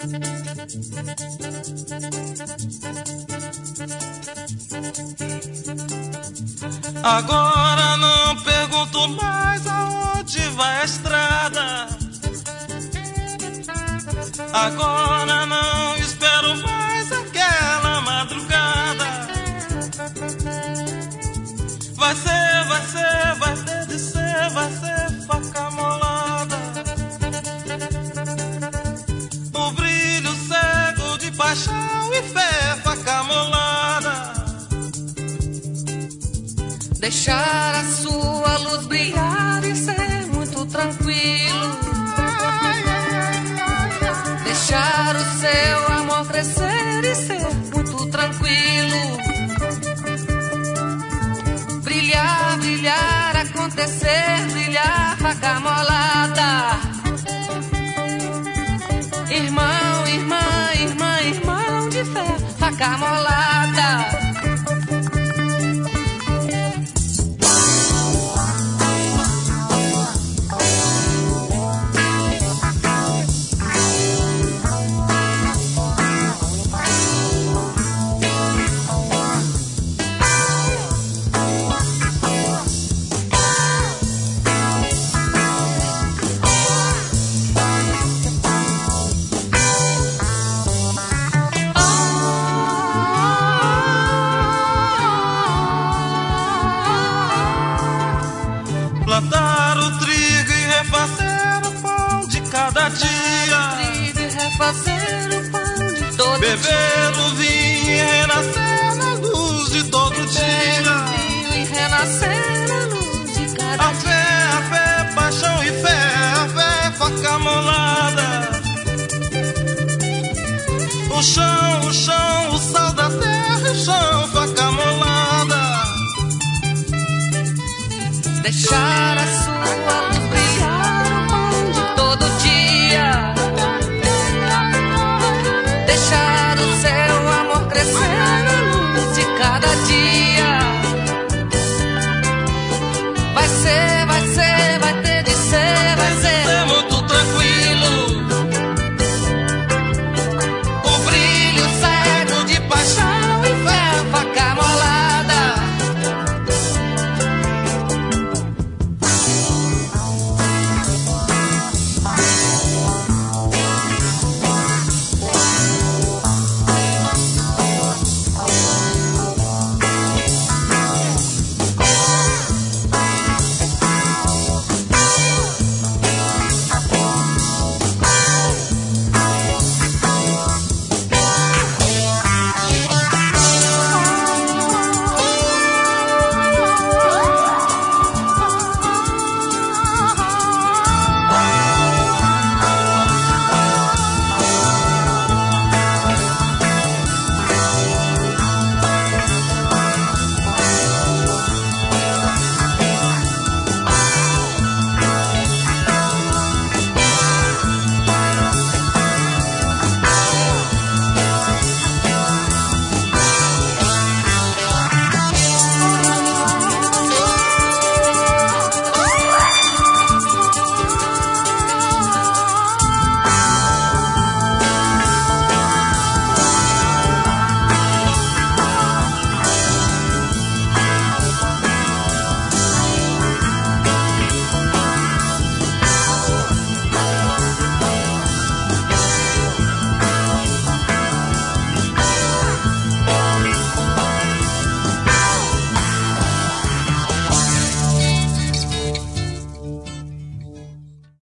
Agora não pergunto mais aonde vai a estrada. Agora não espero mais aquela madrugada. Vai ter de ser, vai ser faca molada. O brilho cego de paixão e fé, faca molada. Deixar a sua luz brilhar e ser muito tranquilo. Deixar o seu amor crescer e ser muito tranquilo. Brilhar, brilhar, acontecer, brilhar, faca molada. Irmão, irmã, irmã, irmão de fé, faca molada. Plantar o trigo e refazer o pão de cada dia. Trigo e refazer o pão de todo Beber dia. o vinho e renascer na luz de todo dia. Vinho e renascer na luz de cada A fé, paixão e fé, a fé, faca molada. O chão, o sal da terra, o chão, faca molada. deixar a